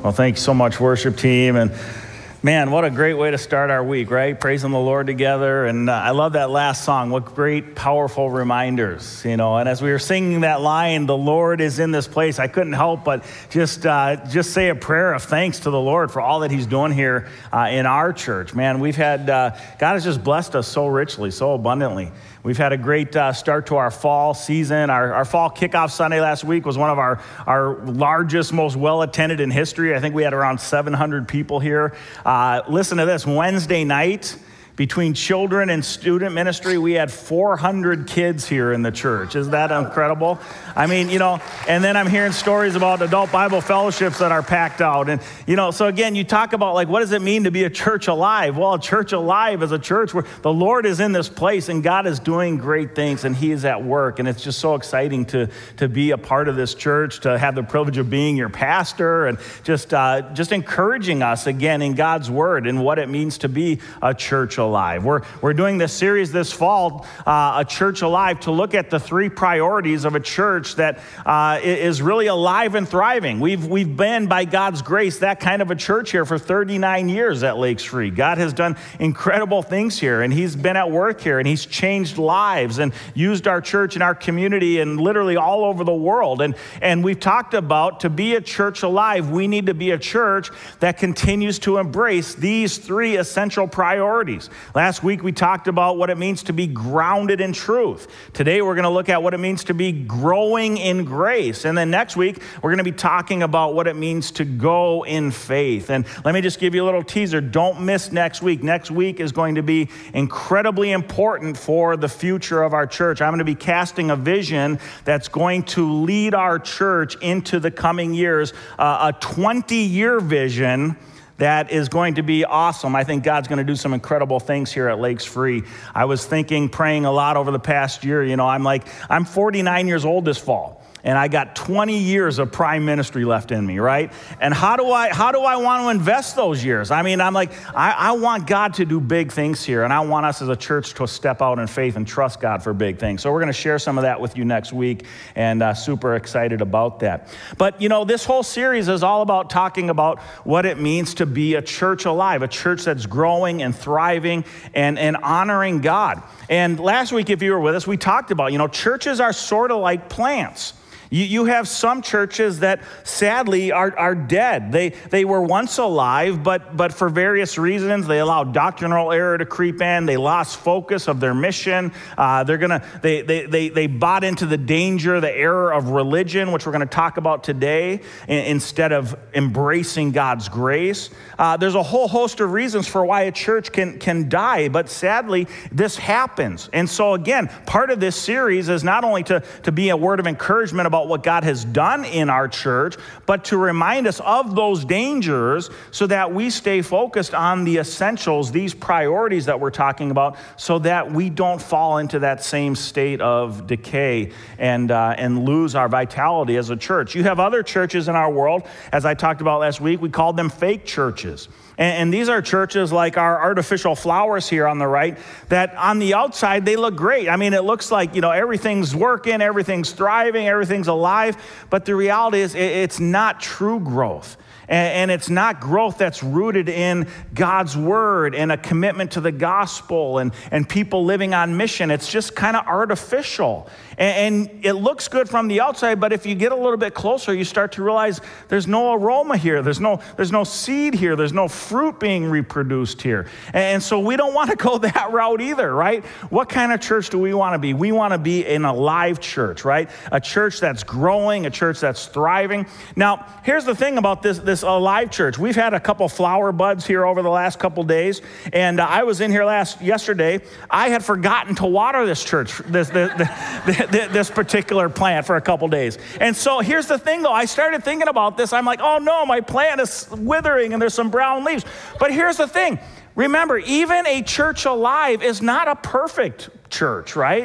Well, thank you so much, worship team. And man, what a great way to start our week, right? Praising the Lord together. And I love that last song. What great, powerful reminders, you know. And as we were singing that line, the Lord is in this place, I couldn't help but just say a prayer of thanks to the Lord for all that he's doing here in our church. Man, we've had, God has just blessed us so richly, so abundantly. We've had a great start to our fall season. Our fall kickoff Sunday last week was one of our largest, most well-attended in history. I think we had around 700 people here. Listen to this, Wednesday night, between children and student ministry, we had 400 kids here in the church. Isn't that incredible? I mean, you know, and then I'm hearing stories about adult Bible fellowships that are packed out. And, you know, so again, you talk about like, what does it mean to be a church alive? Well, a church alive is a church where the Lord is in this place and God is doing great things and he is at work. And it's just so exciting to be a part of this church, to have the privilege of being your pastor and just encouraging us again in God's word and what it means to be a church alive. We're doing this series this fall, A Church Alive, to look at the three priorities of a church that is really alive and thriving. We've been, by God's grace, that kind of a church here for 39 years at Lakes Free. God has done incredible things here, and he's been at work here, and he's changed lives and used our church and our community and literally all over the world. And we've talked about, to be a church alive, we need to be a church that continues to embrace these three essential priorities. Last week, we talked about what it means to be grounded in truth. Today, we're going to look at what it means to be growing in grace. And then next week, we're going to be talking about what it means to go in faith. And let me just give you a little teaser. Don't miss next week. Next week is going to be incredibly important for the future of our church. I'm going to be casting a vision that's going to lead our church into the coming years, a 20-year vision that is going to be awesome. I think God's going to do some incredible things here at Lakes Free. I was thinking, praying a lot over the past year. You know, I'm 49 years old this fall, and I got 20 years of prime ministry left in me, right? And how do I want to invest those years? I mean, I want God to do big things here, and I want us as a church to step out in faith and trust God for big things. So we're going to share some of that with you next week, and super excited about that. But, you know, this whole series is all about talking about what it means to be a church alive, a church that's growing and thriving and honoring God. And last week, if you were with us, we talked about, you know, churches are sort of like plants. You have some churches that sadly are dead. They were once alive, but for various reasons, they allowed doctrinal error to creep in. They lost focus of their mission. They bought into the danger, the error of religion, which we're going to talk about today, instead of embracing God's grace. There's a whole host of reasons for why a church can die, but sadly, this happens. And so again, part of this series is not only to be a word of encouragement about what God has done in our church, but to remind us of those dangers so that we stay focused on the essentials, these priorities that we're talking about, so that we don't fall into that same state of decay and lose our vitality as a church. You have other churches in our world, as I talked about last week, we called them fake churches. And these are churches like our artificial flowers here on the right, that on the outside, they look great. I mean, it looks like, you know, everything's working, everything's thriving, everything's alive. But the reality is it's not true growth. And it's not growth that's rooted in God's word and a commitment to the gospel and people living on mission. It's just kind of artificial. And it looks good from the outside, but if you get a little bit closer, you start to realize there's no aroma here. There's no seed here. There's no fruit being reproduced here. And so we don't want to go that route either, right? What kind of church do we want to be? We want to be an alive church, right? A church that's growing, a church that's thriving. Now, here's the thing about this alive church. We've had a couple flower buds here over the last couple days, and I was in here yesterday. I had forgotten to water this church, this particular plant for a couple days. And so here's the thing, though. I started thinking about this. I'm like, oh no, my plant is withering and there's some brown leaves. But here's the thing. Remember, even a church alive is not a perfect church, right?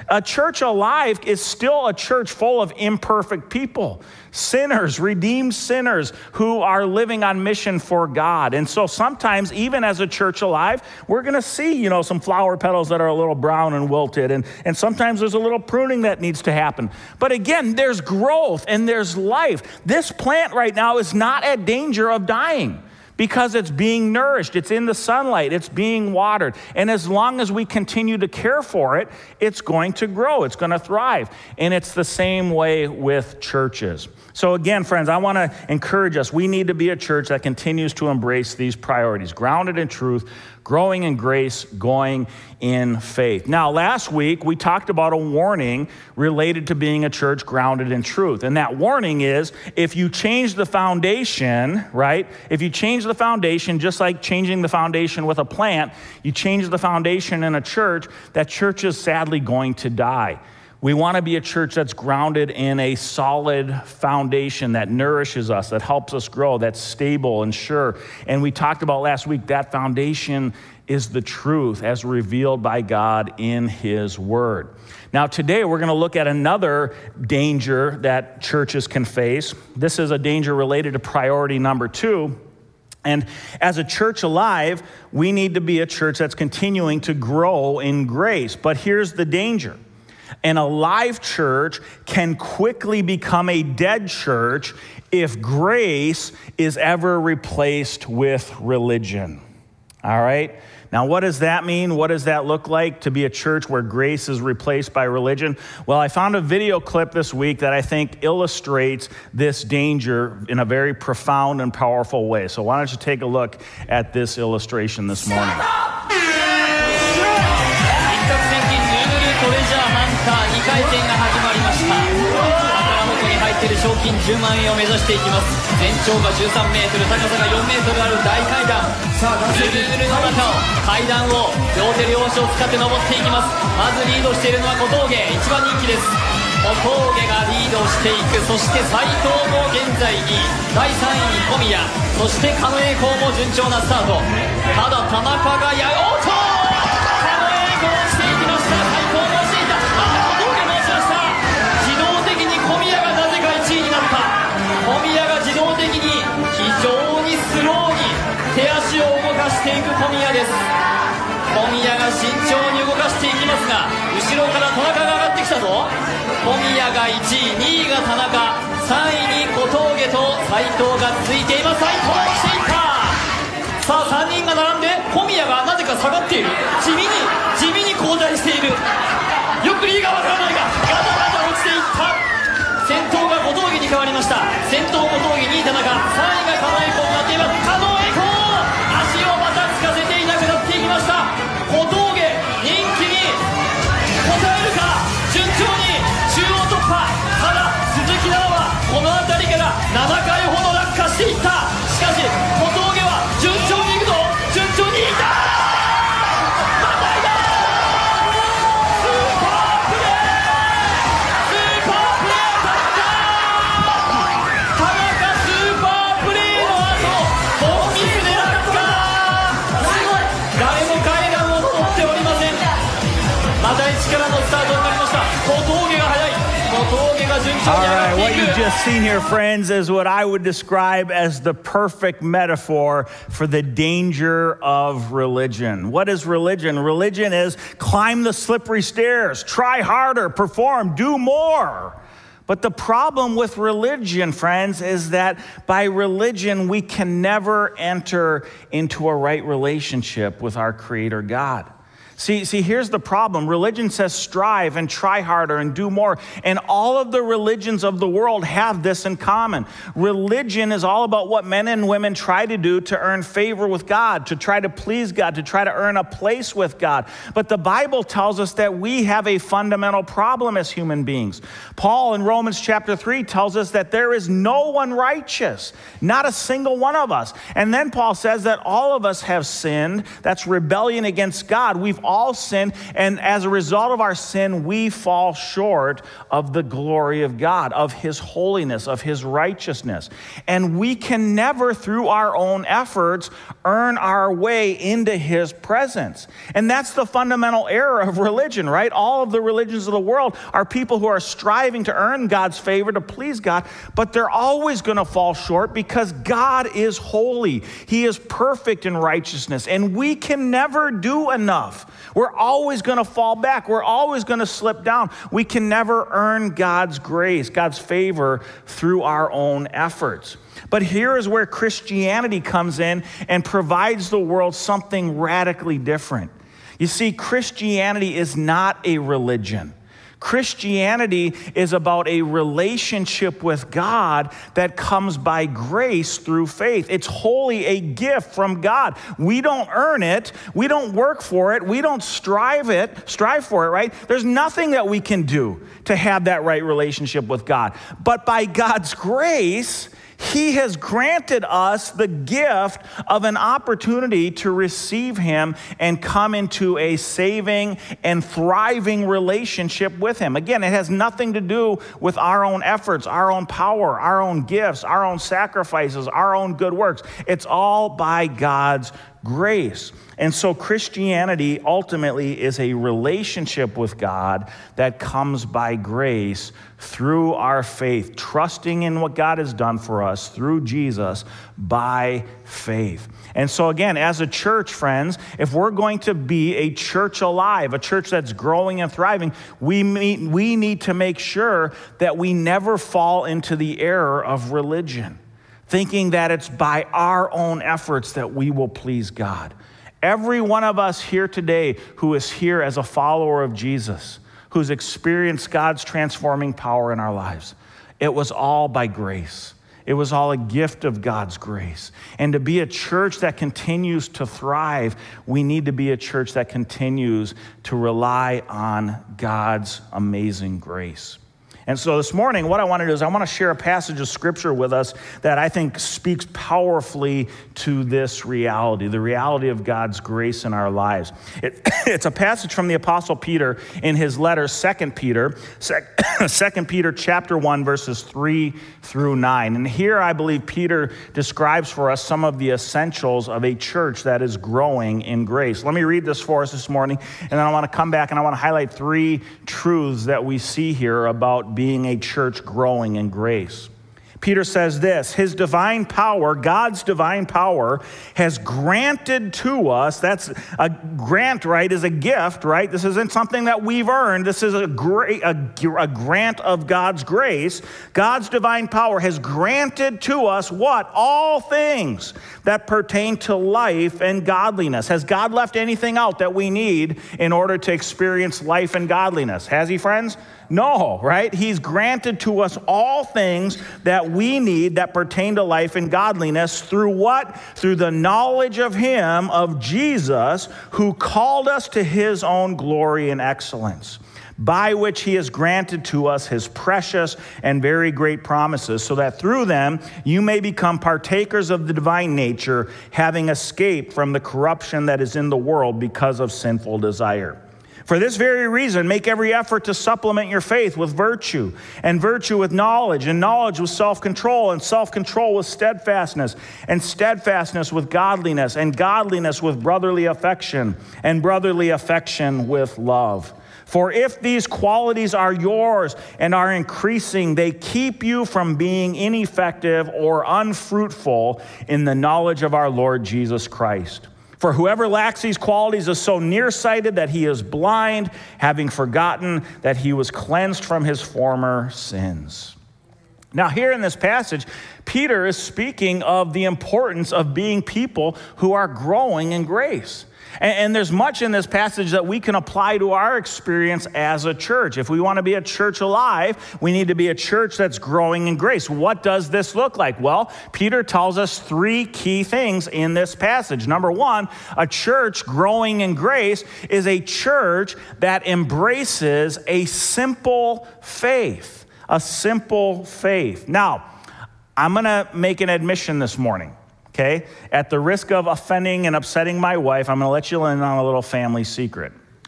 A church alive is still a church full of imperfect people, sinners, redeemed sinners who are living on mission for God. And so sometimes, even as a church alive, we're going to see, some flower petals that are a little brown and wilted. And sometimes there's a little pruning that needs to happen. But again, there's growth and there's life. This plant right now is not at danger of dying, because it's being nourished, it's in the sunlight, it's being watered. And as long as we continue to care for it, it's going to grow, it's going to thrive. And it's the same way with churches. So again, friends, I want to encourage us. We need to be a church that continues to embrace these priorities, grounded in truth, growing in grace, going in faith. Now, last week, we talked about a warning related to being a church grounded in truth. And that warning is, if you change the foundation, right? If you change the foundation, just like changing the foundation with a plant, you change the foundation in a church, that church is sadly going to die. We want to be a church that's grounded in a solid foundation that nourishes us, that helps us grow, that's stable and sure. And we talked about last week, that foundation is the truth as revealed by God in His Word. Now today we're going to look at another danger that churches can face. This is a danger related to priority number 2. And as a church alive, we need to be a church that's continuing to grow in grace. But here's the danger. An alive church can quickly become a dead church if grace is ever replaced with religion. All right? Now, what does that mean? What does that look like to be a church where grace is replaced by religion? Well, I found a video clip this week that I think illustrates this danger in a very profound and powerful way. So why don't you take a look at this illustration this morning. 賞金10万円を目指していきます。全長が13メートル、高さが4メートルある大階段。さあ、ぐるぐるの中を階段を両手両足を使って登っていきます。まずリードしているのは小峠、一番人気です。小峠がリードしていく。そして斉藤も現在2位、第3位に小宮、そして狩野英孝も順調なスタート。ただ田中がおっと狩野英孝していきました。斉藤もしていた。小峠もしました。自動的に小宮がなぜか1位になった。小宮が自動的に非常にスローに手足を動かしていく小宮です。小宮が慎重に動かしていきますが、後ろから田中が上がってきたぞ。小宮が1位、2位が田中、3位に小峠と斉藤が続いています。斉藤もしていった。さあ3人が並んで、小宮がなぜか下がっている。地味に後退している。よく理由がわからないが、ガタガタ落ちていった。先頭が小峠に変わりました。先頭小峠、2位田中、3位が狩野英孝になっています。狩野英孝、足をまたつかせていなくなっていきました。小峠、人気に応えるか。順調に中央突破。ただ鈴木奈々はこの辺りから7回ほど落下していった。しかし小峠は順調にいくぞ。順調にいった。またいだ。スーパープレー、スーパープレー、田中スーパープレーの後ノーミスで落下。誰も階段を登っておりません。また一からのスタートになりました。小峠が速い。小峠が順調に上がっていく。 What you've just seen here, friends, is what I would describe as the perfect metaphor for the danger of religion. What is religion? Religion is climb the slippery stairs, try harder, perform, do more. But the problem with religion, friends, is that by religion, we can never enter into a right relationship with our Creator God. See, here's the problem. Religion says strive and try harder and do more. And all of the religions of the world have this in common. Religion is all about what men and women try to do to earn favor with God, to try to please God, to try to earn a place with God. But the Bible tells us that we have a fundamental problem as human beings. Paul in Romans chapter 3 tells us that there is no one righteous, not a single one of us. And then Paul says that all of us have sinned. That's rebellion against God. We've all sinned, and as a result of our sin, we fall short of the glory of God, of his holiness, of his righteousness. And we can never, through our own efforts, earn our way into his presence. And that's the fundamental error of religion, right? All of the religions of the world are people who are striving to earn God's favor, to please God, but they're always going to fall short because God is holy. He is perfect in righteousness, and we can never do enough. We're always going to fall back. We're always going to slip down. We can never earn God's grace, God's favor through our own efforts. But here is where Christianity comes in and provides the world something radically different. You see, Christianity is not a religion. Christianity is about a relationship with God that comes by grace through faith. It's wholly a gift from God. We don't earn it. We don't work for it. We don't strive for it, right? There's nothing that we can do to have that right relationship with God. But by God's grace, he has granted us the gift of an opportunity to receive him and come into a saving and thriving relationship with him. Again, it has nothing to do with our own efforts, our own power, our own gifts, our own sacrifices, our own good works. It's all by God's grace. And so Christianity ultimately is a relationship with God that comes by grace through our faith, trusting in what God has done for us through Jesus by faith. And so again, as a church, friends, if we're going to be a church alive, a church that's growing and thriving, we need to make sure that we never fall into the error of religion, thinking that it's by our own efforts that we will please God. Every one of us here today who is here as a follower of Jesus, who's experienced God's transforming power in our lives, it was all by grace. It was all a gift of God's grace. And to be a church that continues to thrive, we need to be a church that continues to rely on God's amazing grace. And so this morning, what I want to do is I want to share a passage of scripture with us that I think speaks powerfully to this reality, the reality of God's grace in our lives. It's a passage from the Apostle Peter in his letter, 2 Peter chapter 1, verses 3 through 9. And here I believe Peter describes for us some of the essentials of a church that is growing in grace. Let me read this for us this morning, and then I want to come back and I want to highlight 3 truths that we see here about being a church growing in grace. Peter says this: his divine power, God's divine power, has granted to us, that's a grant, right, is a gift, right? This isn't something that we've earned. This is a grant of God's grace. God's divine power has granted to us what? All things that pertain to life and godliness. Has God left anything out that we need in order to experience life and godliness? Has he, friends? No, right? He's granted to us all things that we need that pertain to life and godliness through what? Through the knowledge of him, of Jesus, who called us to his own glory and excellence, by which he has granted to us his precious and very great promises, so that through them you may become partakers of the divine nature, having escaped from the corruption that is in the world because of sinful desire. For this very reason, make every effort to supplement your faith with virtue, and virtue with knowledge, and knowledge with self-control, and self-control with steadfastness, and steadfastness with godliness, and godliness with brotherly affection, and brotherly affection with love. For if these qualities are yours and are increasing, they keep you from being ineffective or unfruitful in the knowledge of our Lord Jesus Christ. For whoever lacks these qualities is so nearsighted that he is blind, having forgotten that he was cleansed from his former sins. Now, here in this passage, Peter is speaking of the importance of being people who are growing in grace. And there's much in this passage that we can apply to our experience as a church. If we want to be a church alive, we need to be a church that's growing in grace. What does this look like? Well, Peter tells us 3 key things in this passage. Number 1, a church growing in grace is a church that embraces a simple faith. A simple faith. Now, I'm going to make an admission this morning. Okay, at the risk of offending and upsetting my wife, I'm going to let you in on a little family secret.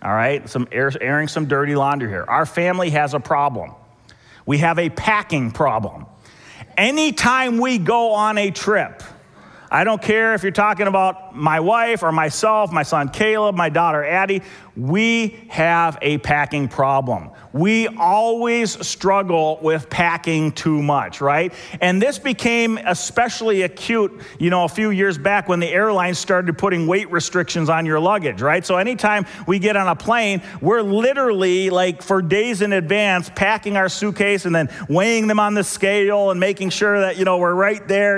all right? Airing some dirty laundry here. Our family has a problem. We have a packing problem. Anytime we go on a trip, I don't care if you're talking about my wife or myself, my son Caleb, my daughter Addie, we have a packing problem. We always struggle with packing too much, right? And this became especially acute, a few years back when the airlines started putting weight restrictions on your luggage, right? So anytime we get on a plane, we're literally like for days in advance packing our suitcase and then weighing them on the scale and making sure that, we're right there,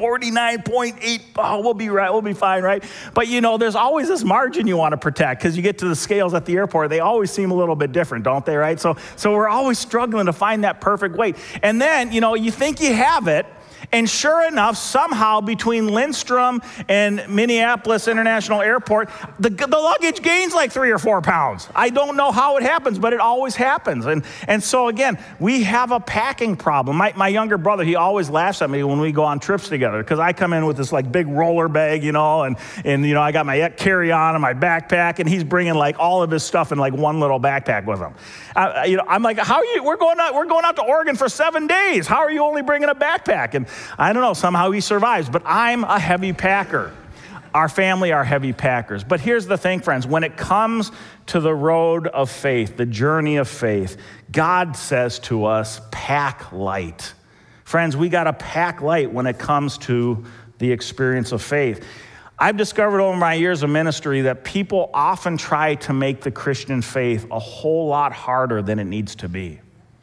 49.8, oh, we'll be right, we'll be fine, right? But, there's always this margin you want to protect because you get to the scales at the airport, they always seem a little bit different, don't they, right? So we're always struggling to find that perfect weight. And then, you think you have it, and sure enough, somehow between Lindstrom and Minneapolis International Airport, the luggage gains like 3 or 4 pounds. I don't know how it happens, but it always happens. And so again, we have a packing problem. My younger brother, he always laughs at me when we go on trips together because I come in with this like big roller bag, and I got my carry-on and my backpack, and he's bringing like all of his stuff in like one little backpack with him. I'm like, how are you? We're going out to Oregon for 7 days. How are you only bringing a backpack? And I don't know, somehow he survives, but I'm a heavy packer. Our family are heavy packers. But here's the thing, friends, when it comes to the road of faith, the journey of faith, God says to us, pack light. Friends, we got to pack light when it comes to the experience of faith. I've discovered over my years of ministry that people often try to make the Christian faith a whole lot harder than it needs to be.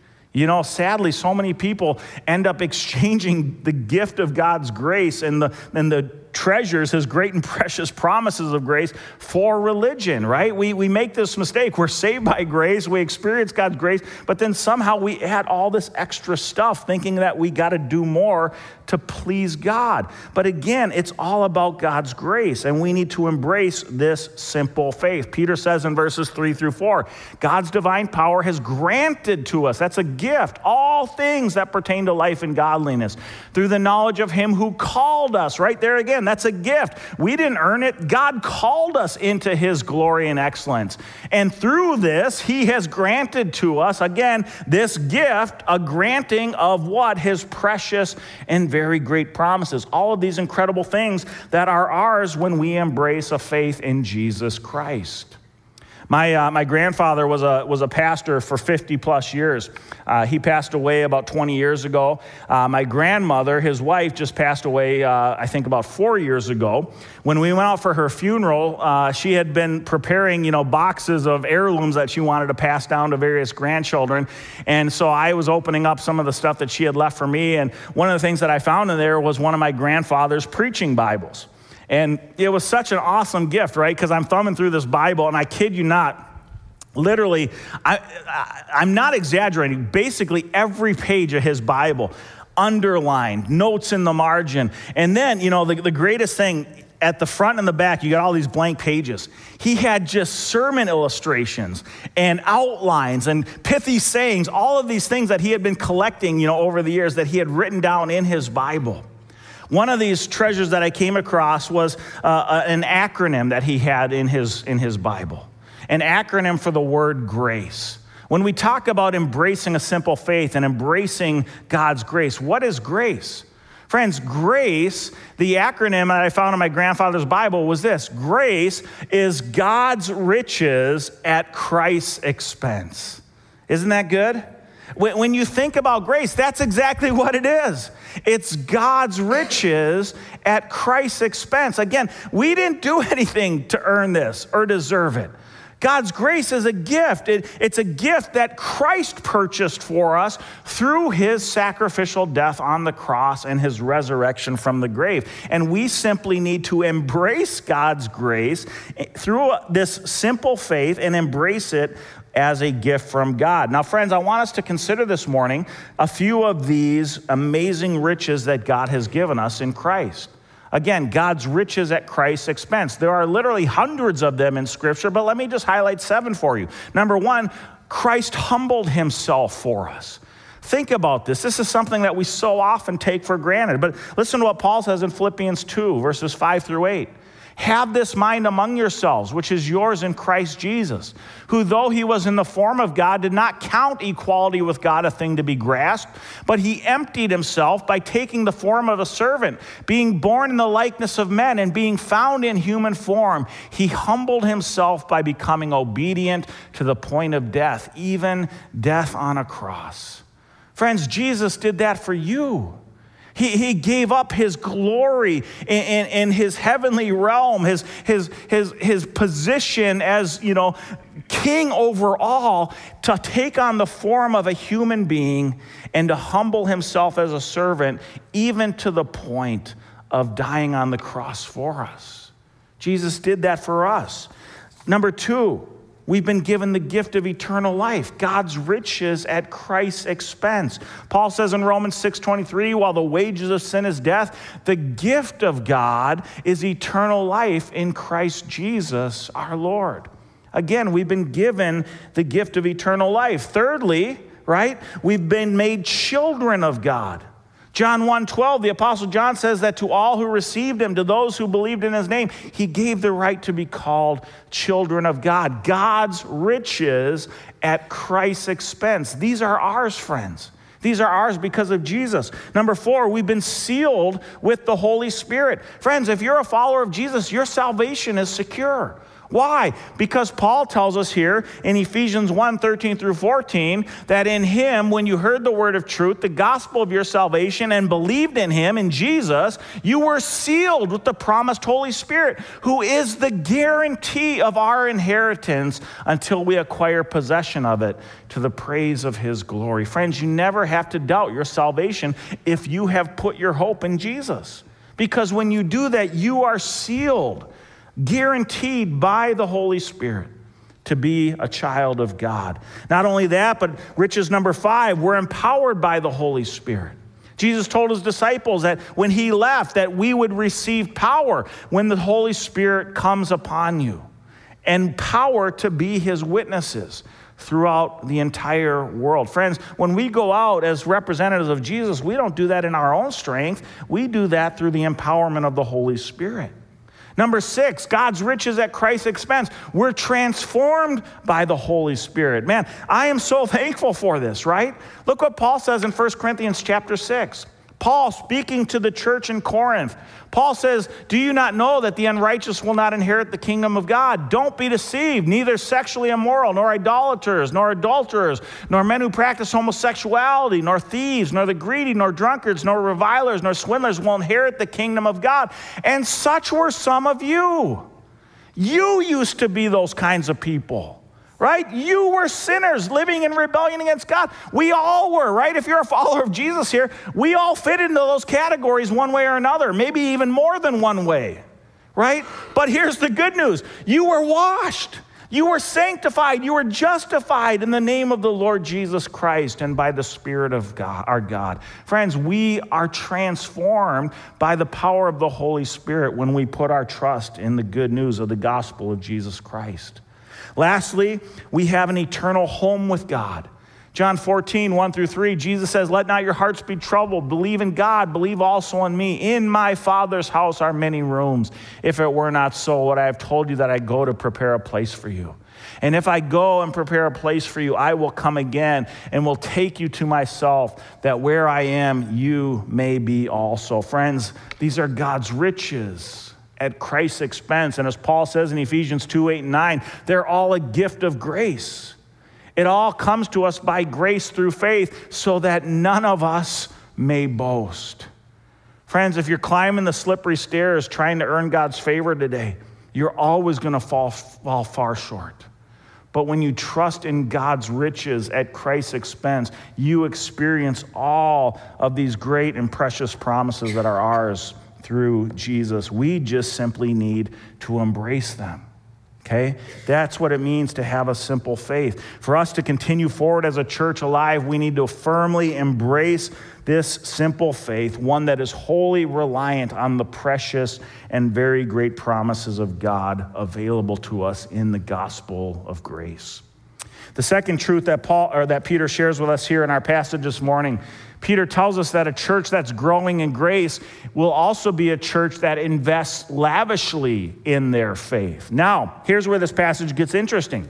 Sadly, so many people end up exchanging the gift of God's grace and the treasures, his great and precious promises of grace, for religion, right? We make this mistake. We're saved by grace. We experience God's grace, but then somehow we add all this extra stuff thinking that we got to do more to please God. But again, it's all about God's grace, and we need to embrace this simple faith. Peter says in verses 3-4, God's divine power has granted to us, that's a gift, all things that pertain to life and godliness through the knowledge of him who called us. Right there again, that's a gift. We didn't earn it. God called us into his glory and excellence. And through this, he has granted to us, again, this gift, a granting of what? His precious and very great promises. All of these incredible things that are ours when we embrace a faith in Jesus Christ. My grandfather was a pastor for 50 plus years. He passed away about 20 years ago. My grandmother, his wife, just passed away, I think about 4 years ago. When we went out for her funeral, she had been preparing, boxes of heirlooms that she wanted to pass down to various grandchildren. And so I was opening up some of the stuff that she had left for me. And one of the things that I found in there was one of my grandfather's preaching Bibles. And it was such an awesome gift, right? Because I'm thumbing through this Bible, and I kid you not, literally, I'm not exaggerating, basically every page of his Bible, underlined, notes in the margin. And then, the greatest thing, at the front and the back, you got all these blank pages. He had just sermon illustrations and outlines and pithy sayings, all of these things that he had been collecting, over the years that he had written down in his Bible. One of these treasures that I came across was an acronym that he had in his Bible, an acronym for the word grace. When we talk about embracing a simple faith and embracing God's grace, what is grace? Friends, grace, the acronym that I found in my grandfather's Bible was this: grace is God's riches at Christ's expense. Isn't that good? When you think about grace, that's exactly what it is. It's God's riches at Christ's expense. Again, we didn't do anything to earn this or deserve it. God's grace is a gift. It's a gift that Christ purchased for us through his sacrificial death on the cross and his resurrection from the grave. And we simply need to embrace God's grace through this simple faith and embrace it as a gift from God. Now, friends, I want us to consider this morning a few of these amazing riches that God has given us in Christ. Again, God's riches at Christ's expense. There are literally hundreds of them in Scripture, but let me just highlight 7 for you. Number 1, Christ humbled himself for us. Think about this. This is something that we so often take for granted. But listen to what Paul says in Philippians 2, verses 5-8. Have this mind among yourselves, which is yours in Christ Jesus, who though he was in the form of God, did not count equality with God a thing to be grasped, but he emptied himself by taking the form of a servant, being born in the likeness of men, and being found in human form. He humbled himself by becoming obedient to the point of death, even death on a cross. Friends, Jesus did that for you. He gave up his glory in his heavenly realm, his position as, king over all, to take on the form of a human being and to humble himself as a servant, even to the point of dying on the cross for us. Jesus did that for us. Number 2, we've been given the gift of eternal life, God's riches at Christ's expense. Paul says in Romans 6:23, while the wages of sin is death, the gift of God is eternal life in Christ Jesus our Lord. Again, we've been given the gift of eternal life. Thirdly, we've been made children of God. John 1:12, the Apostle John says that to all who received him, to those who believed in his name, he gave the right to be called children of God. God's riches at Christ's expense. These are ours, friends. These are ours because of Jesus. Number 4, we've been sealed with the Holy Spirit. Friends, if you're a follower of Jesus, your salvation is secure. Why? Because Paul tells us here in Ephesians 1:13 through 14, that in him, when you heard the word of truth, the gospel of your salvation, and believed in him, in Jesus, you were sealed with the promised Holy Spirit, who is the guarantee of our inheritance until we acquire possession of it, to the praise of his glory. Friends, you never have to doubt your salvation if you have put your hope in Jesus. Because when you do that, you are sealed, guaranteed by the Holy Spirit to be a child of God. Not only that, but riches number 5, we're empowered by the Holy Spirit. Jesus told his disciples that when he left, that we would receive power when the Holy Spirit comes upon you, and power to be his witnesses throughout the entire world. Friends, when we go out as representatives of Jesus, we don't do that in our own strength. We do that through the empowerment of the Holy Spirit. Number 6, God's riches at Christ's expense. We're transformed by the Holy Spirit. Man, I am so thankful for this, right? Look what Paul says in 1 Corinthians chapter 6. Paul speaking to the church in Corinth. Paul says, do you not know that the unrighteous will not inherit the kingdom of God? Don't be deceived. Neither sexually immoral, nor idolaters, nor adulterers, nor men who practice homosexuality, nor thieves, nor the greedy, nor drunkards, nor revilers, nor swindlers will inherit the kingdom of God. And such were some of you. You used to be those kinds of people. Right? You were sinners living in rebellion against God. We all were, right? If you're a follower of Jesus here, we all fit into those categories one way or another, maybe even more than one way, right? But here's the good news. You were washed. You were sanctified. You were justified in the name of the Lord Jesus Christ and by the Spirit of God, our God. Friends, we are transformed by the power of the Holy Spirit when we put our trust in the good news of the gospel of Jesus Christ. Lastly, we have an eternal home with God. John 14, 1-3, Jesus says, let not your hearts be troubled. Believe in God. Believe also in me. In my Father's house are many rooms. If it were not so, what I have told you that I go to prepare a place for you. And if I go and prepare a place for you, I will come again and will take you to myself, that where I am, you may be also. Friends, these are God's riches at Christ's expense. And as Paul says in Ephesians 2:8-9, they're all a gift of grace. It all comes to us by grace through faith, so that none of us may boast. Friends, if you're climbing the slippery stairs trying to earn God's favor today, you're always going to fall far short. But when you trust in God's riches at Christ's expense, you experience all of these great and precious promises that are ours through Jesus. We just simply need to embrace them. Okay? That's what it means to have a simple faith. For us to continue forward as a church alive, we need to firmly embrace this simple faith, one that is wholly reliant on the precious and very great promises of God available to us in the gospel of grace. The second truth that Peter shares with us here in our passage this morning, Peter tells us that a church that's growing in grace will also be a church that invests lavishly in their faith. Now, here's where this passage gets interesting.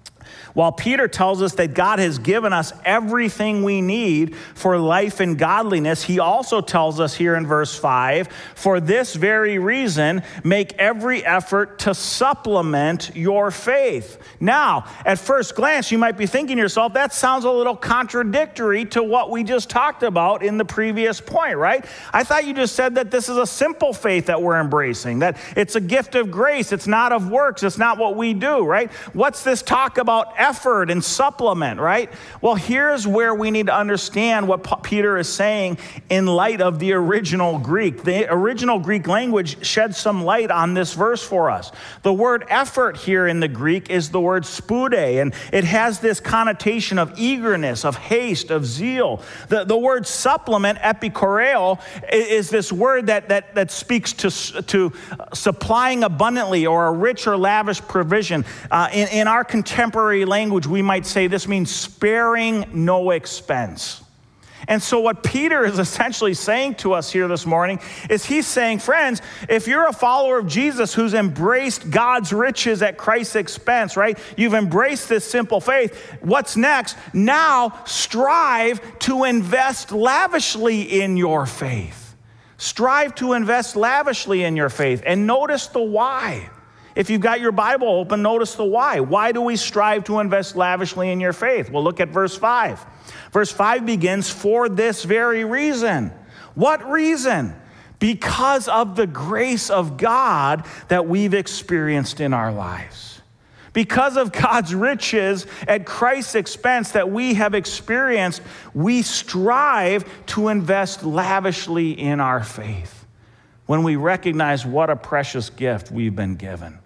While Peter tells us that God has given us everything we need for life and godliness, he also tells us here in verse 5, for this very reason, make every effort to supplement your faith. Now, at first glance, you might be thinking to yourself, that sounds a little contradictory to what we just talked about in the previous point, right? I thought you just said that this is a simple faith that we're embracing, that it's a gift of grace, it's not of works, it's not what we do, right? What's this talk about effort and supplement, right? Well, here's where we need to understand what Peter is saying in light of the original Greek. The original Greek language sheds some light on this verse for us. The word effort here in the Greek is the word spude, and it has this connotation of eagerness, of haste, of zeal. The word supplement, epikoreo, is this word that speaks to supplying abundantly or a rich or lavish provision. In our contemporary language, we might say this means sparing no expense. And so what Peter is essentially saying to us here this morning is he's saying, friends, if you're a follower of Jesus who's embraced God's riches at Christ's expense, right? You've embraced this simple faith. What's next? Now strive to invest lavishly in your faith. Strive to invest lavishly in your faith. And notice the why. If you've got your Bible open, notice the why. Why do we strive to invest lavishly in your faith? Well, look at verse 5. Verse 5 begins, for this very reason. What reason? Because of the grace of God that we've experienced in our lives. Because of God's riches at Christ's expense that we have experienced, we strive to invest lavishly in our faith when we recognize what a precious gift we've been given.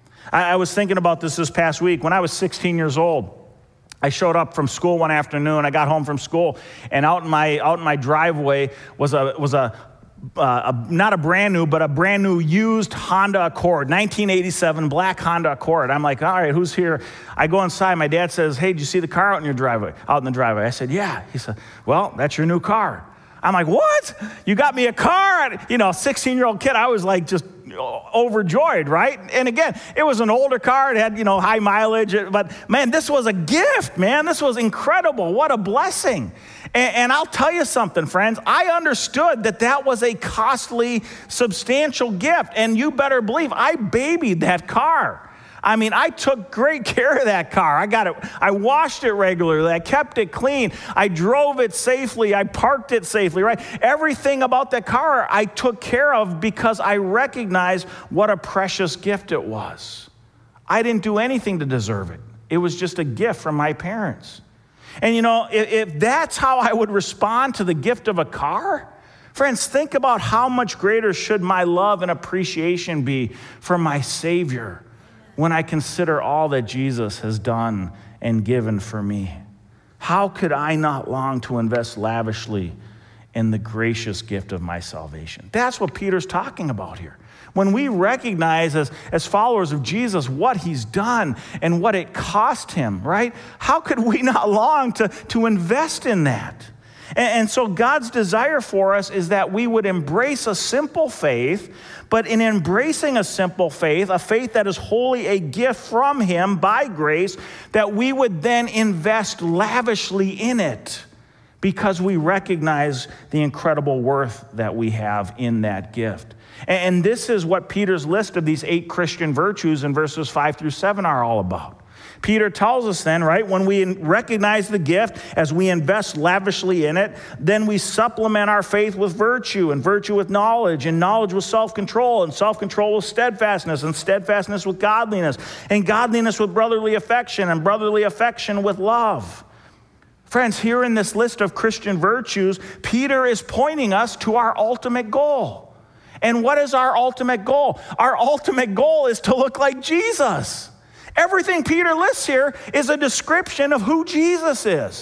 I was thinking about this past week. When I was 16 years old, I showed up from school one afternoon. I got home from school, and out in my driveway was not a brand new, but a brand new used Honda Accord, 1987 black Honda Accord. I'm like, all right, who's here? I go inside. My dad says, hey, did you see the car out in the driveway? I said, yeah. He said, well, that's your new car. I'm like, what? You got me a car? 16-year-old kid. I was like just overjoyed, right? And again, it was an older car. It had, high mileage. But man, this was a gift, man. This was incredible. What a blessing. And I'll tell you something, friends. I understood that was a costly, substantial gift. And you better believe I babied that car. I mean, I took great care of that car. I washed it regularly. I kept it clean. I drove it safely. I parked it safely, right? Everything about that car I took care of because I recognized what a precious gift it was. I didn't do anything to deserve it. It was just a gift from my parents. And if that's how I would respond to the gift of a car, friends, think about how much greater should my love and appreciation be for my Savior when I consider all that Jesus has done and given for me. How could I not long to invest lavishly in the gracious gift of my salvation? That's what Peter's talking about here. When we recognize as followers of Jesus what he's done and what it cost him, right? How could we not long to invest in that? And so God's desire for us is that we would embrace a simple faith, but in embracing a simple faith, a faith that is wholly a gift from him by grace, that we would then invest lavishly in it because we recognize the incredible worth that we have in that gift. And this is what Peter's list of these 8 Christian virtues in verses 5 through 7 are all about. Peter tells us then, right, when we recognize the gift, as we invest lavishly in it, then we supplement our faith with virtue, and virtue with knowledge, and knowledge with self-control, and self-control with steadfastness, and steadfastness with godliness, and godliness with brotherly affection, and brotherly affection with love. Friends, here in this list of Christian virtues, Peter is pointing us to our ultimate goal. And what is our ultimate goal? Our ultimate goal is to look like Jesus. Everything Peter lists here is a description of who Jesus is.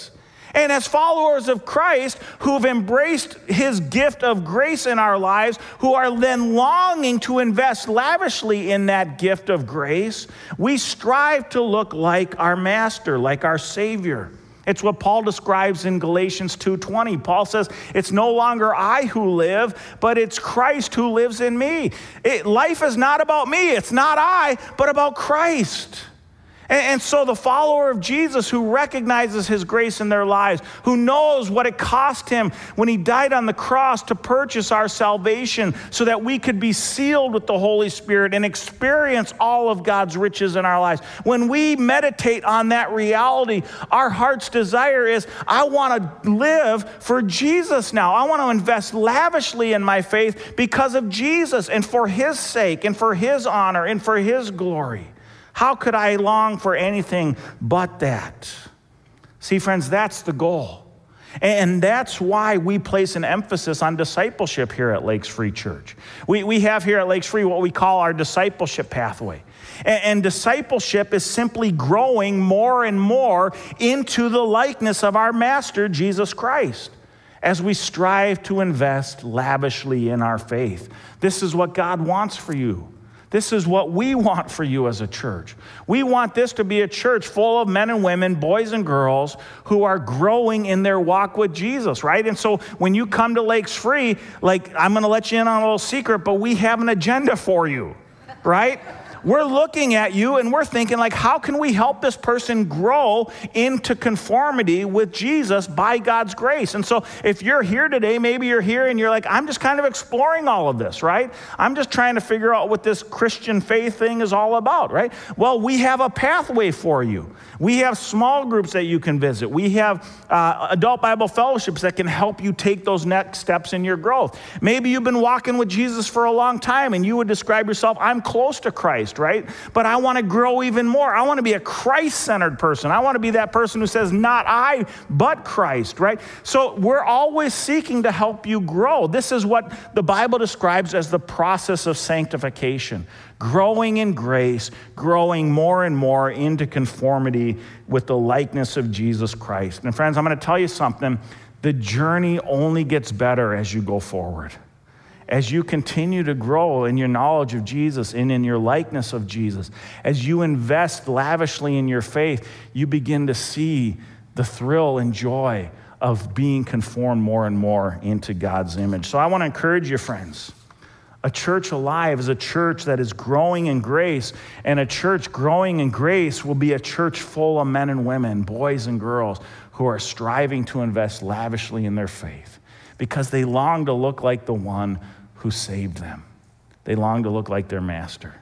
And as followers of Christ who've embraced his gift of grace in our lives, who are then longing to invest lavishly in that gift of grace, we strive to look like our master, like our Savior. It's what Paul describes in Galatians 2:20. Paul says, it's no longer I who live, but it's Christ who lives in me. Life is not about me. It's not I, but about Christ. And so the follower of Jesus who recognizes his grace in their lives, who knows what it cost him when he died on the cross to purchase our salvation so that we could be sealed with the Holy Spirit and experience all of God's riches in our lives. When we meditate on that reality, our heart's desire is, I want to live for Jesus now. I want to invest lavishly in my faith because of Jesus and for his sake and for his honor and for his glory. How could I long for anything but that? See, friends, that's the goal. And that's why we place an emphasis on discipleship here at Lakes Free Church. We have here at Lakes Free what we call our discipleship pathway. And discipleship is simply growing more and more into the likeness of our Master, Jesus Christ, as we strive to invest lavishly in our faith. This is what God wants for you. This is what we want for you as a church. We want this to be a church full of men and women, boys and girls, who are growing in their walk with Jesus, right? And so when you come to Lakes Free, like, I'm going to let you in on a little secret, but we have an agenda for you, right? We're looking at you and we're thinking, like, how can we help this person grow into conformity with Jesus by God's grace? And so if you're here today, maybe you're here and you're like, I'm just kind of exploring all of this, right? I'm just trying to figure out what this Christian faith thing is all about, right? Well, we have a pathway for you. We have small groups that you can visit. We have adult Bible fellowships that can help you take those next steps in your growth. Maybe you've been walking with Jesus for a long time and you would describe yourself, I'm close to Christ, right? But I want to grow even more. I want to be a Christ-centered person. I want to be that person who says, not I, but Christ, right? So we're always seeking to help you grow. This is what the Bible describes as the process of sanctification. Growing in grace, growing more and more into conformity with the likeness of Jesus Christ. And friends, I'm going to tell you something. The journey only gets better as you go forward. As you continue to grow in your knowledge of Jesus and in your likeness of Jesus, as you invest lavishly in your faith, you begin to see the thrill and joy of being conformed more and more into God's image. So I want to encourage you, friends. A church alive is a church that is growing in grace, and a church growing in grace will be a church full of men and women, boys and girls, who are striving to invest lavishly in their faith because they long to look like the one who saved them. They long to look like their master.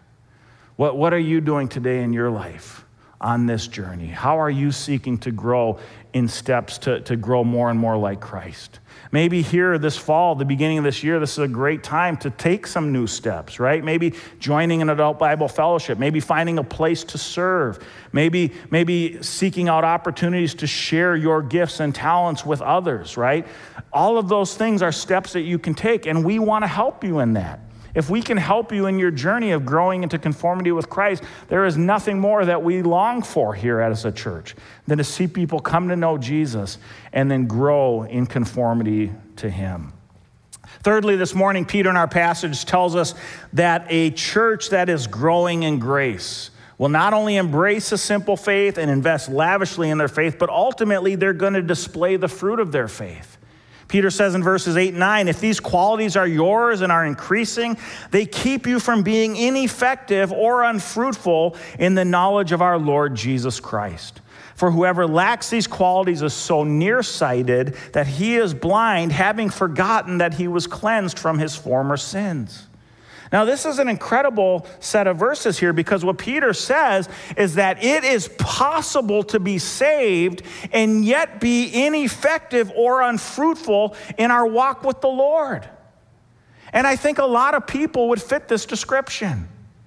What are you doing today in your life on this journey? How are you seeking to grow in steps to grow more and more like Christ? Maybe here this fall, the beginning of this year, this is a great time to take some new steps, right? Maybe joining an adult Bible fellowship, maybe finding a place to serve, maybe seeking out opportunities to share your gifts and talents with others, right? All of those things are steps that you can take, and we want to help you in that. If we can help you in your journey of growing into conformity with Christ, there is nothing more that we long for here as a church than to see people come to know Jesus and then grow in conformity to him. Thirdly, this morning, Peter in our passage tells us that a church that is growing in grace will not only embrace a simple faith and invest lavishly in their faith, but ultimately they're going to display the fruit of their faith. Peter says in verses 8 and 9, if these qualities are yours and are increasing, they keep you from being ineffective or unfruitful in the knowledge of our Lord Jesus Christ. For whoever lacks these qualities is so nearsighted that he is blind, having forgotten that he was cleansed from his former sins. Now, this is an incredible set of verses here because what Peter says is that it is possible to be saved and yet be ineffective or unfruitful in our walk with the Lord. And I think a lot of people would fit this description.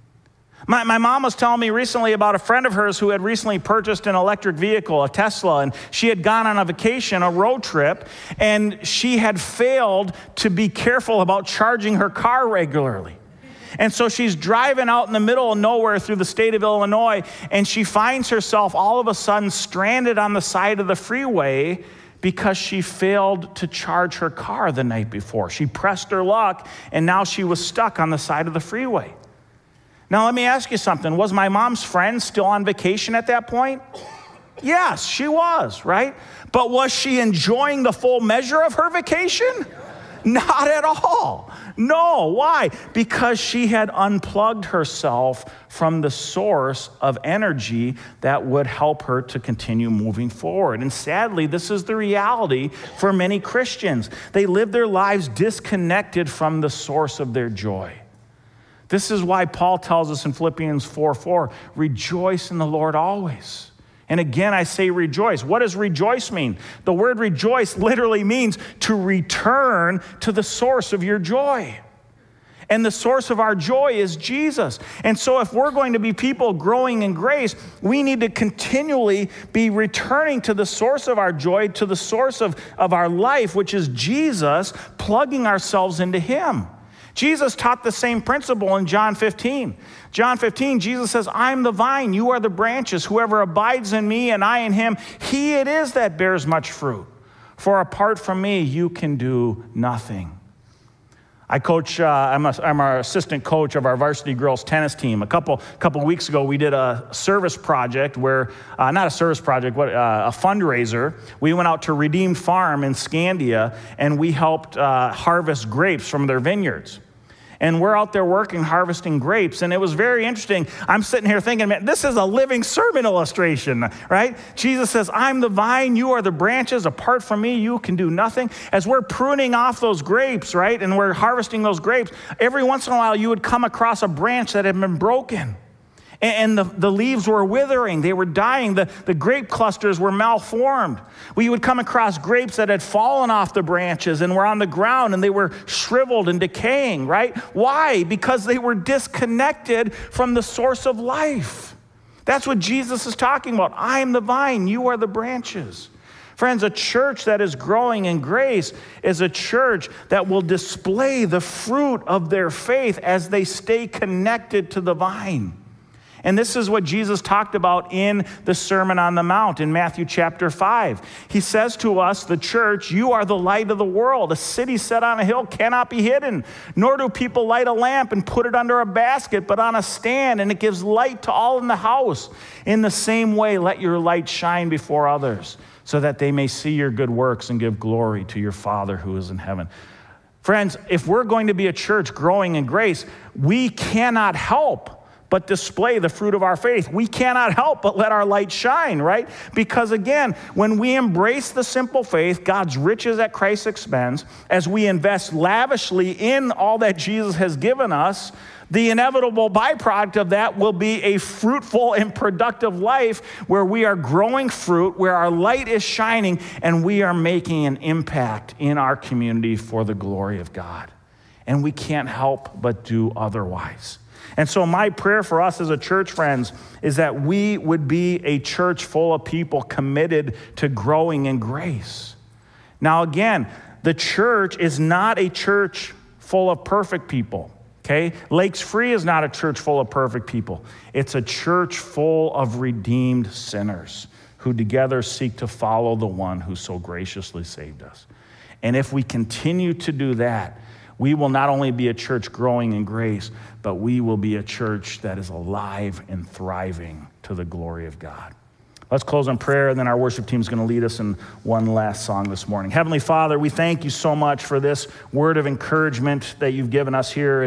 My mom was telling me recently about a friend of hers who had recently purchased an electric vehicle, a Tesla, and she had gone on a vacation, a road trip, and she had failed to be careful about charging her car regularly. And so she's driving out in the middle of nowhere through the state of Illinois, and she finds herself all of a sudden stranded on the side of the freeway because she failed to charge her car the night before. She pressed her luck, and now she was stuck on the side of the freeway. Now, let me ask you something. Was my mom's friend still on vacation at that point? Yes, she was, right? But was she enjoying the full measure of her vacation? Not at all. No, why? Because she had unplugged herself from the source of energy that would help her to continue moving forward. And sadly, this is the reality for many Christians. They live their lives disconnected from the source of their joy. This is why Paul tells us in Philippians 4:4, rejoice in the Lord always. And again, I say rejoice. What does rejoice mean? The word rejoice literally means to return to the source of your joy. And the source of our joy is Jesus. And so if we're going to be people growing in grace, we need to continually be returning to the source of our joy, to the source of our life, which is Jesus, plugging ourselves into him. Jesus taught the same principle in John 15. John 15, Jesus says, I'm the vine, you are the branches. Whoever abides in me and I in him, he it is that bears much fruit. For apart from me, you can do nothing. I coach, I'm our assistant coach of our varsity girls tennis team. A couple weeks ago, we did a service project where, not a service project, but a fundraiser. We went out to Redeemed Farm in Scandia, and we helped harvest grapes from their vineyards. And we're out there working, harvesting grapes, and it was very interesting. I'm sitting here thinking, man, this is a living sermon illustration, right? Jesus says, I'm the vine, you are the branches. Apart from me, you can do nothing. As we're pruning off those grapes, right, and we're harvesting those grapes, every once in a while you would come across a branch that had been broken. And the leaves were withering. They were dying. The grape clusters were malformed. We would come across grapes that had fallen off the branches and were on the ground, and they were shriveled and decaying, right? Why? Because they were disconnected from the source of life. That's what Jesus is talking about. I am the vine. You are the branches. Friends, a church that is growing in grace is a church that will display the fruit of their faith as they stay connected to the vine. And this is what Jesus talked about in the Sermon on the Mount in Matthew chapter 5. He says to us, the church, you are the light of the world. A city set on a hill cannot be hidden, nor do people light a lamp and put it under a basket, but on a stand, and it gives light to all in the house. In the same way, let your light shine before others, so that they may see your good works and give glory to your Father who is in heaven. Friends, if we're going to be a church growing in grace, we cannot help but display the fruit of our faith. We cannot help but let our light shine, right? Because again, when we embrace the simple faith, God's riches at Christ's expense, as we invest lavishly in all that Jesus has given us, the inevitable byproduct of that will be a fruitful and productive life where we are growing fruit, where our light is shining, and we are making an impact in our community for the glory of God. And we can't help but do otherwise. And so my prayer for us as a church, friends, is that we would be a church full of people committed to growing in grace. Now, again, the church is not a church full of perfect people, okay? Lakes Free is not a church full of perfect people. It's a church full of redeemed sinners who together seek to follow the one who so graciously saved us. And if we continue to do that, we will not only be a church growing in grace, but we will be a church that is alive and thriving to the glory of God. Let's close in prayer, and then our worship team is going to lead us in one last song this morning. Heavenly Father, we thank you so much for this word of encouragement that you've given us here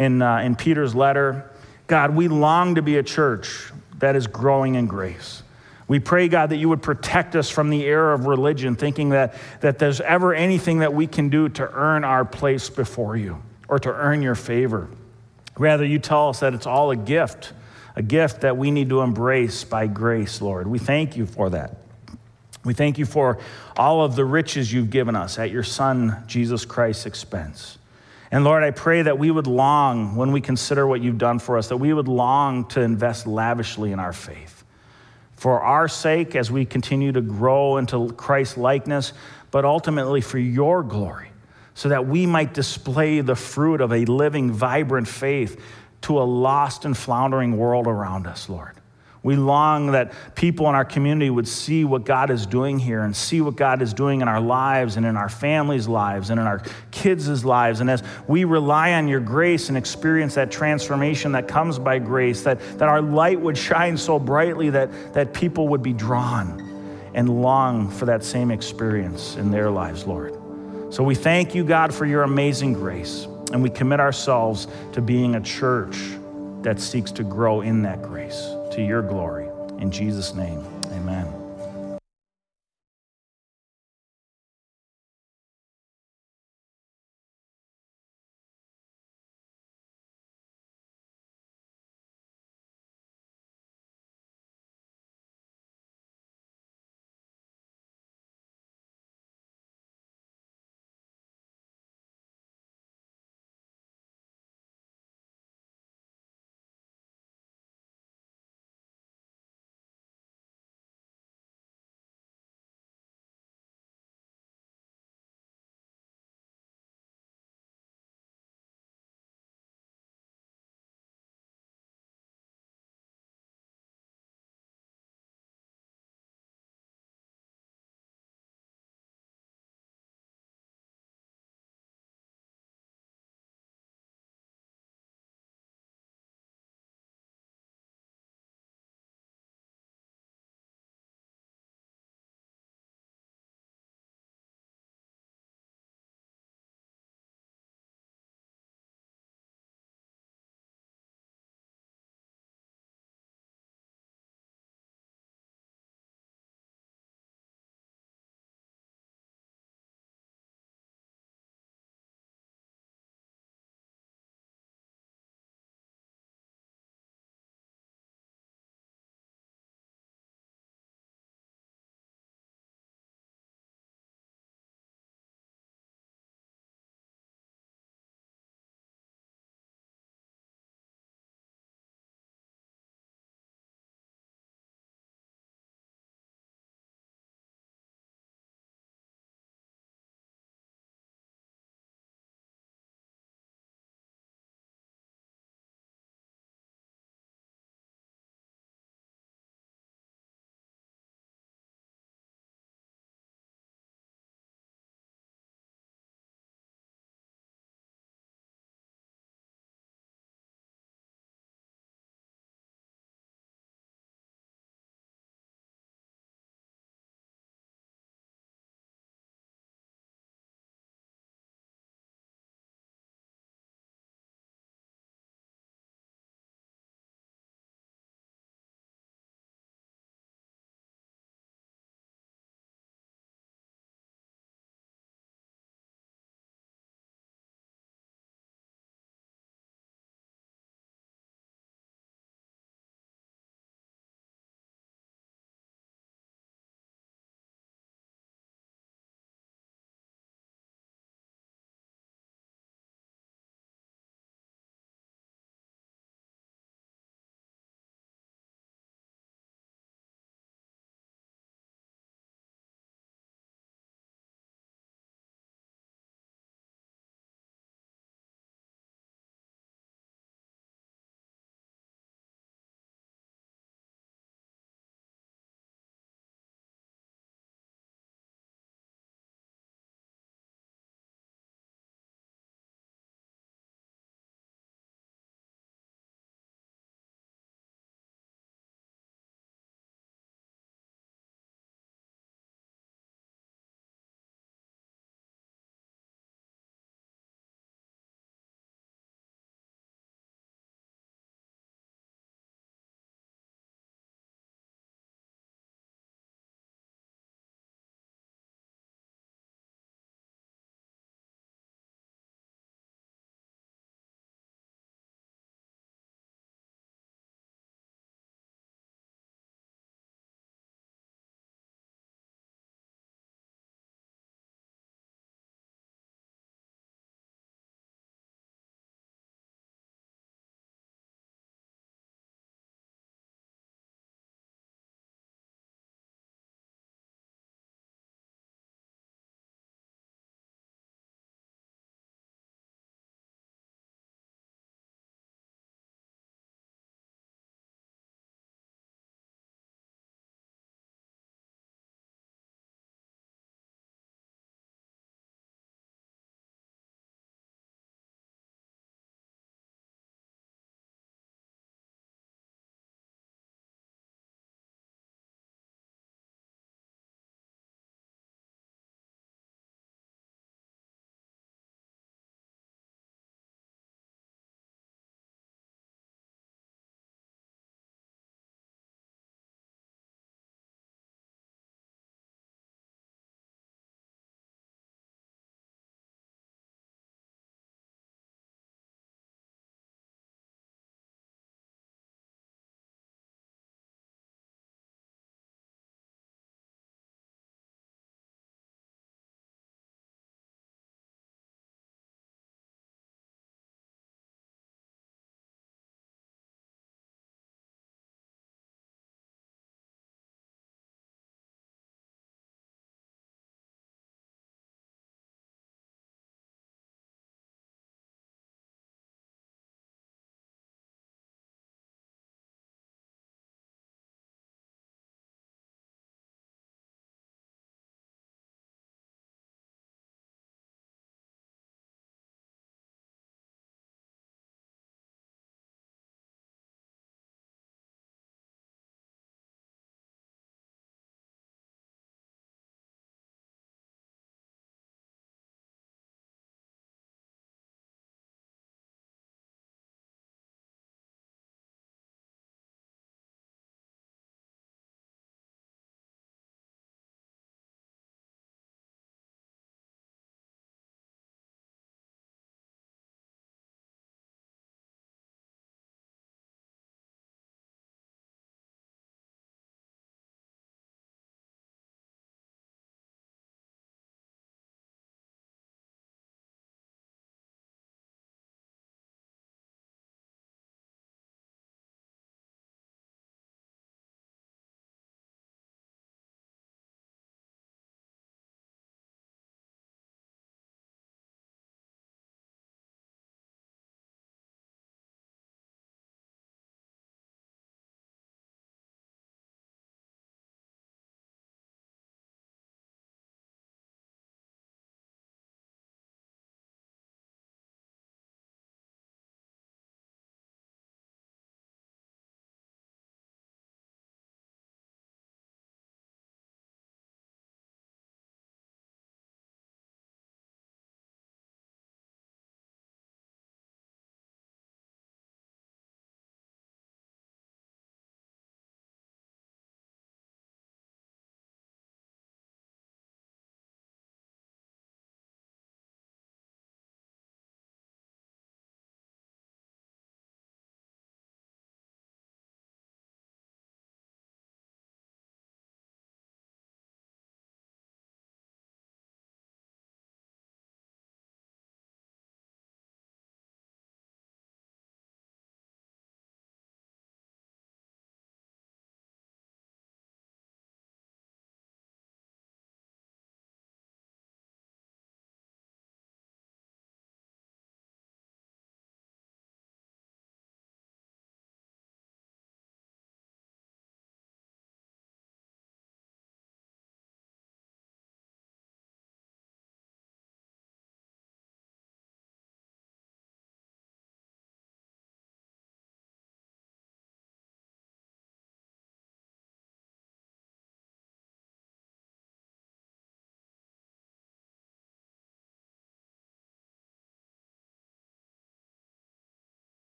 in Peter's letter. God, we long to be a church that is growing in grace. We pray, God, that you would protect us from the error of religion, thinking that there's ever anything that we can do to earn our place before you or to earn your favor. Rather, you tell us that it's all a gift that we need to embrace by grace, Lord. We thank you for that. We thank you for all of the riches you've given us at your Son, Jesus Christ's expense. And Lord, I pray that we would long, when we consider what you've done for us, that we would long to invest lavishly in our faith. For our sake, as we continue to grow into Christ's likeness, but ultimately for your glory, so that we might display the fruit of a living, vibrant faith to a lost and floundering world around us, Lord. We long that people in our community would see what God is doing here and see what God is doing in our lives and in our families' lives and in our kids' lives. And as we rely on your grace and experience that transformation that comes by grace, that our light would shine so brightly that people would be drawn and long for that same experience in their lives, Lord. So we thank you, God, for your amazing grace. And we commit ourselves to being a church that seeks to grow in that grace to your glory. In Jesus' name, amen.